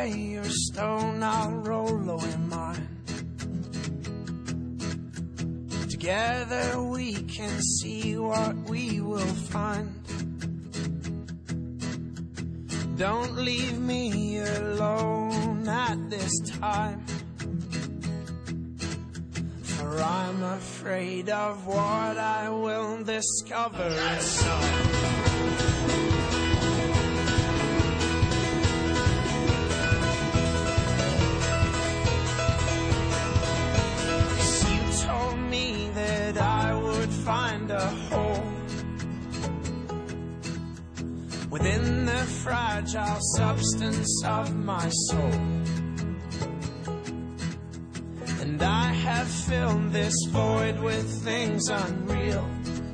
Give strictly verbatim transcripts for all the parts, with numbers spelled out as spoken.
away your stone, I'll roll away mine. Together we can see what we will find. Don't leave me alone at this time, for I'm afraid of what I will discover inside. Find a hole within the fragile substance of my soul, and I have filled this void with things unreal,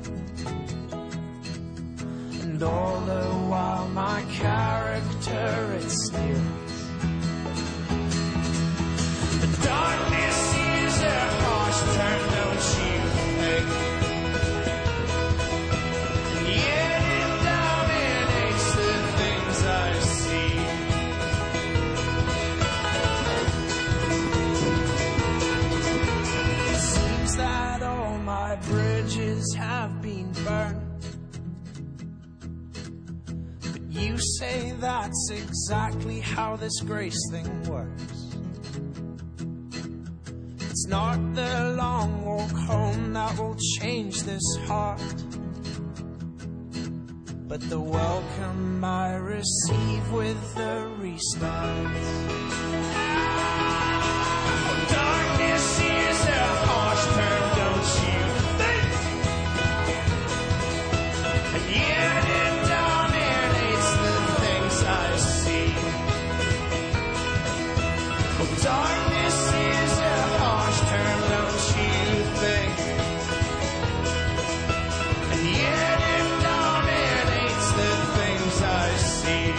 and all the while my character it steals. The darkness is a harsh turn, don't you think? Bridges have been burned, but you say that's exactly how this grace thing works. It's not the long walk home that will change this heart, but the welcome I receive with the restart. Darkness is a harsh turn, don't you? Darkness is a harsh term, don't you think? And yet it dominates the things I see.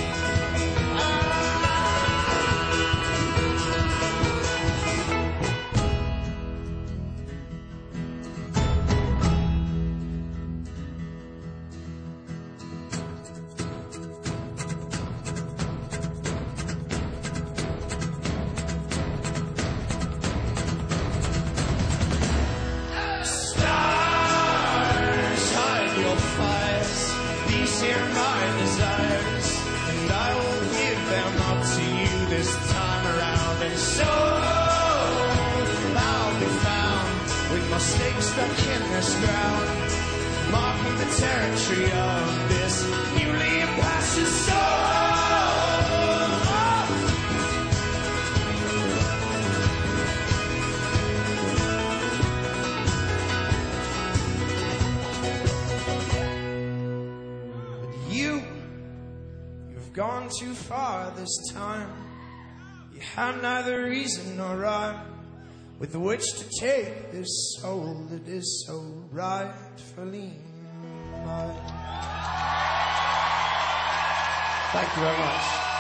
Stakes stuck in this ground, marking the territory of this newly impassioned soul. But you, you've gone too far this time. You have neither reason nor rhyme with which to take this soul that is so rightfully mine. Thank you very much.